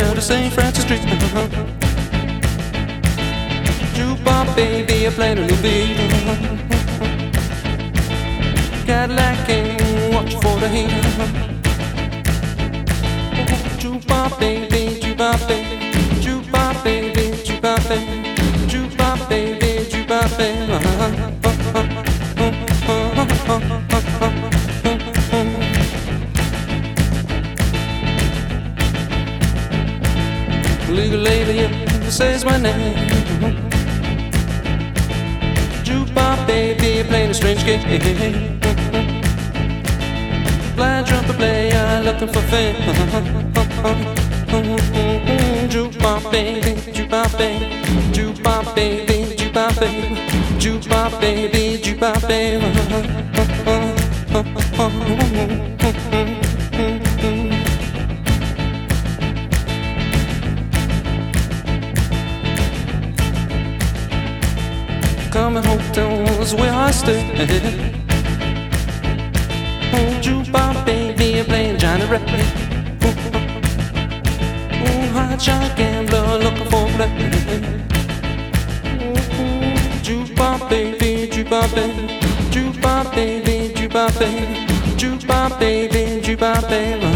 down to St. Francis Street. Jukebox baby, I played a new beat. Cadillac came, watch for the heat. Jukebox baby, jukebox baby, jukebox baby, jukebox baby, jukebox baby, jukebox baby. Legal lady says my name. Jukebox baby playing a strange game. Blind trumpet player looking for fame. Jukebox baby, jukebox baby, jukebox baby, jukebox baby, jukebox baby, jukebox baby. Coming hotels where I stay. Oh, jukebox baby, playing Johnny Ray. Oh, hot shot gambler looking for play. Jukebox baby, jukebox baby, jukebox baby, jukebox baby, jukebox baby, jukebox baby.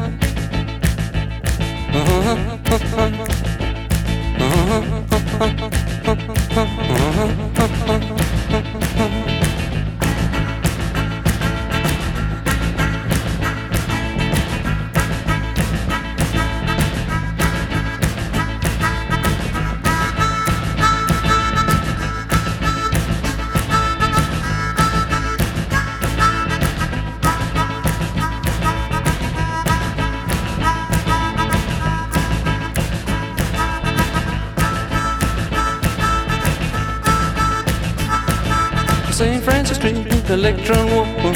St. Francis Street, Electron Walk.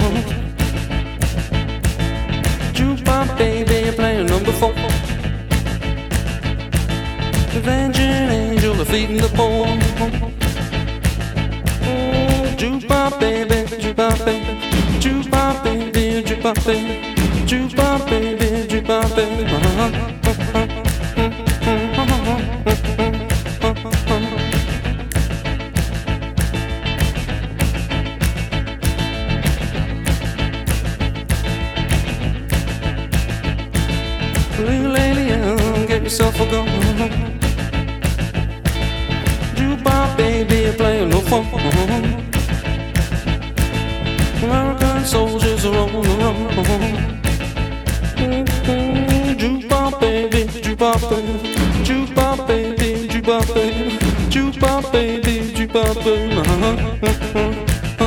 Jukebox baby, playing number 4. Avenging angel, feeding the poor. Jukebox baby, jukebox baby, jukebox baby, jukebox baby, jukebox baby, jukebox baby. Little lady, get yourself a go. Jukebox baby, playing no phone. American soldiers are on the run. Jukebox baby, jukebox baby, jukebox baby, jukebox baby, jukebox baby, jukebox baby.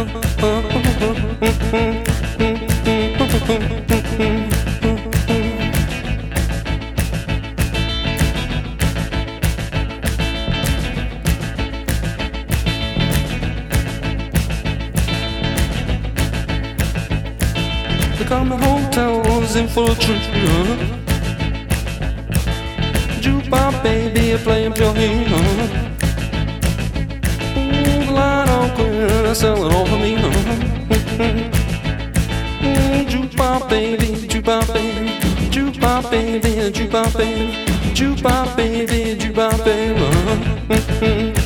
Come the hotels in full tree. Jukebox baby, playing pure heat. The line on clear, selling all for me. Jukebox baby, jukebox baby, jukebox baby, jukebox baby, jukebox baby, jukebox baby.